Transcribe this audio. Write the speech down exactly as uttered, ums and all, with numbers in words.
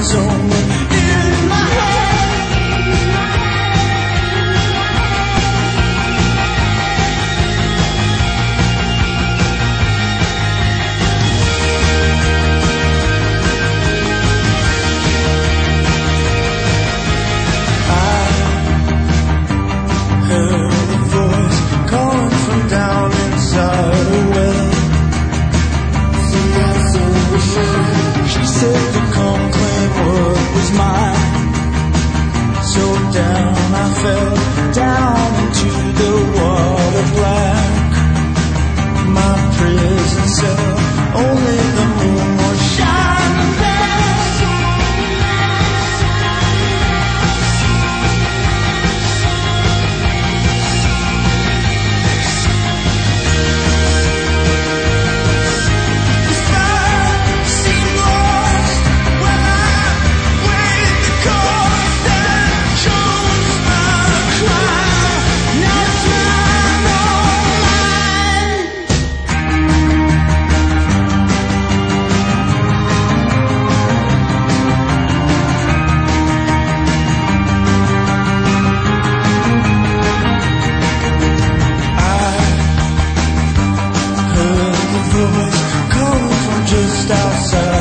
was only in my head. I heard a voice calling from down inside a well. She said to come claim what was mine. So down I fell, down into the water black. My prison cell, only the moon was shining there. Outside